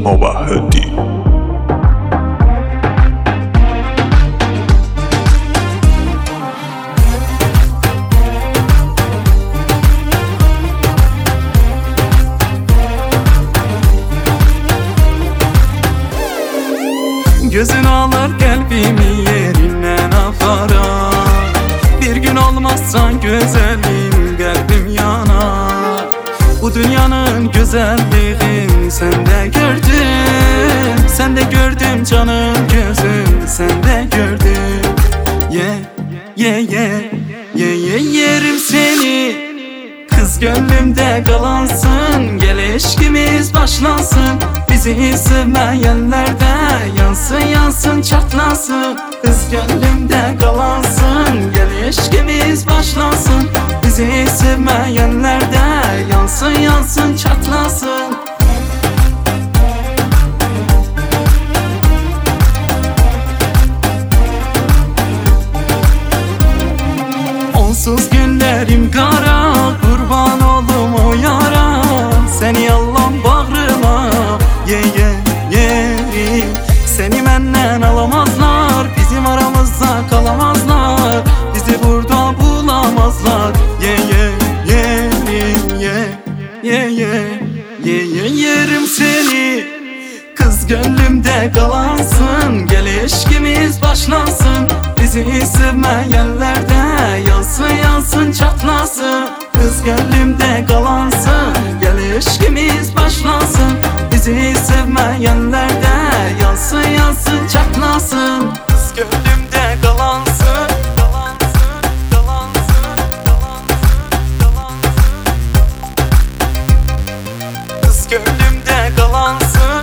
موحدی. Gözün alır kalbimi yerinden aparar. Bir gün olmazsan güzelim kalbim yanar. Bu dünyanın güzelliğini sende gördüm. Sende gördüm canım gözüm, sende gördüm. Yerim seni. Kız gönlümde kalansın, gel eşkimiz başlasın. Bizi sevmeyenler de yansın yansın çatlasın. Kız gönlümde kalansın, gel eşkimiz başlasın. Bizi sevmeyenler de yansın yansın çatlasın. Onsuz günlerim kara, kurban olum o yara. Seni Allah'ım bağrıma, yerim. Seni benden alamazlar, bizim aramızda kalamazlar. Bizi burada bulamazlar, yerim seni. Kız gönlümde kalansın, gel eşkimiz başlasın. Bizi sevmeyenler de yansın yansın çatlasın. Kız gönlümde kalansın, gel eşkimiz başlasın. Bizi sevmeyenler de yansın yansın çatlasın. Kız gönlümde kalansın, kız gönlümde kalansın.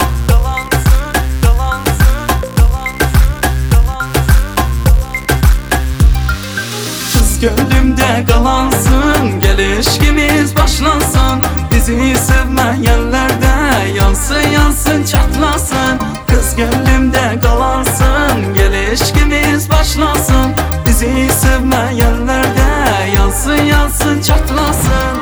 Kız gönlümde kalansın, gel eşkimiz başlasın. Bizi sevmeyenler de yansın yansın çatlasın. Kız gönlümde kalansın, gel eşkimiz başlasın. Bizi sevmeyenler de yansın yansın çatlasın.